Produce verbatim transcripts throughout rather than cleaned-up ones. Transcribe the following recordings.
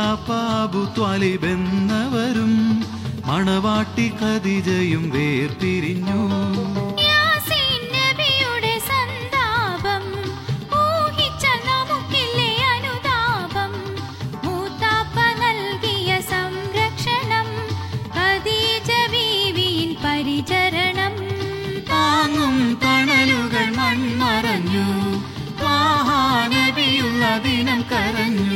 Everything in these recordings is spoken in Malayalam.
മൂത്താപ്പ അബു ത്വാലിബ് എന്നവരും മണവാട്ടി ഖദീജയും വേർപിരിഞ്ഞു. താങ്ങും തണലുകൾ മൺമറഞ്ഞു, ത്വാഹാ നബിയുള്ള ദിനം കരഞ്ഞു.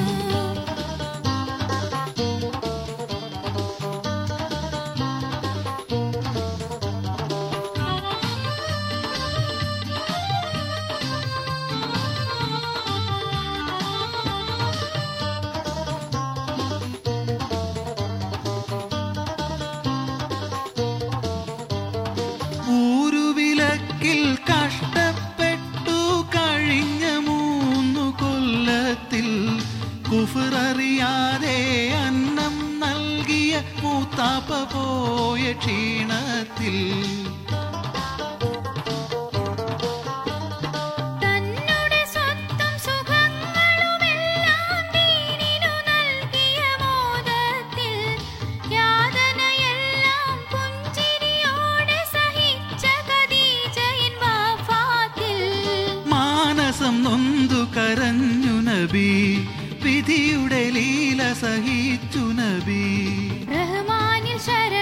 ഊരുവിലക്കിൽ കഷ്ടപ്പെട്ടു കഴിഞ്ഞ മൂന്നു കൊല്ലത്തിൽ കുഫ്ററിയാതെ അന്നം നൽകിയ മൂത്താപ്പ പോയ ക്ഷീണത്തിൽ നൊന്തു കരഞ്ഞു നബി, വിധിയുടെ ലീല സഹിച്ചു നബി. റഹ്മാനിൽ